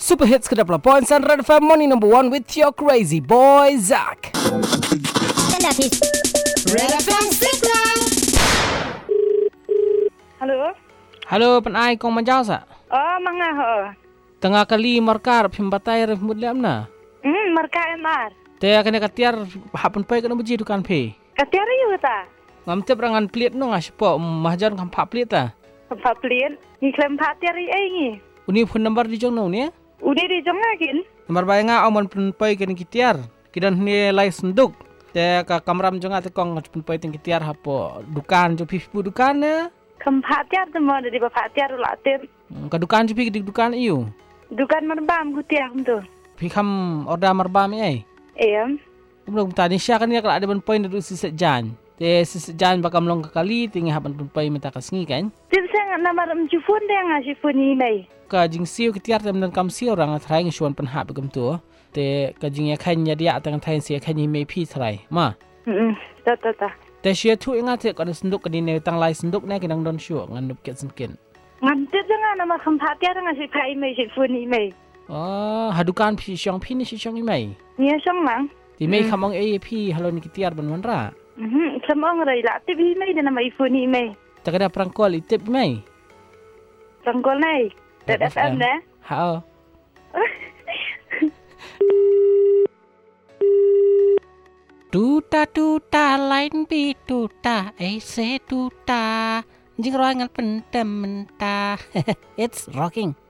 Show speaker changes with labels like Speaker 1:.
Speaker 1: Super Hits ke-10 points and Red FM Morning number 1 with your crazy boy Zach.
Speaker 2: Red FM Stickline.
Speaker 3: Halo.
Speaker 1: Halo, penai kong manjau sa?
Speaker 3: Oh, mangga ho.
Speaker 1: Tengah kali markar pimbatai ref mudliam na.
Speaker 3: Marka MR.
Speaker 1: Te kena katiar hapun pai kena beji dukan pe.
Speaker 3: Katiar yu ta.
Speaker 1: Ngam tep rangan plit no ngaspo mahjan kam phap plit ta.
Speaker 3: Phap plit. Ni klem phatiar ai ngi.
Speaker 1: Uni phone number di jong no ni.
Speaker 3: Udi di jong lagi.
Speaker 1: Nomor bai nga aman pun pai kena kitiar. Kidan ni lai senduk. Te ka kamram jong ate kong pun pai ting kitiar hapo dukan jo pipu dukan ne.
Speaker 3: Kam phatiar tu mo di phatiar ulatin.
Speaker 1: Ka dukan jo pi di dukan iu.
Speaker 3: Dukan merbam gutiak tu.
Speaker 1: Pi kam order marbam ai.
Speaker 3: Em.
Speaker 1: Belum tadi Syah kan dia kalau ada pun pai ndu siset jan. Te siset jan bakam long kali tinggi hapan pun pai minta kasngi kan.
Speaker 3: Tim sang nama mjufun dia ngasih phone ni mai.
Speaker 1: Ka jing siu ketiar tem dan kam siu orang thai ngi suan pen hap gam tu. Te ka jing ya khan ya dia tang thai sia khan ni mai pi thai. Ma.
Speaker 3: Ta.
Speaker 1: Te sia tu ingat te kan senduk ka ni tang lai senduk ne kinang don syu ngan nup ket senkin.
Speaker 3: Nganti jangan nama kam phatiar ngasih pai mai si phone ni mai.
Speaker 1: Oh, hadukan pi syong pi ni si syong ni mai.
Speaker 3: Ni sang mang.
Speaker 1: Ti mai kamong pi halo ni ketiar ban manra.
Speaker 3: Samong rai la tip hi mai dia nama iPhone ni mai.
Speaker 1: Tak ada prangkol itip mai.
Speaker 3: Tangkol nai. Red FM dah.
Speaker 1: Ha. Tuta lain pi tuta se tuta jing roangan pentem mentah. It's rocking.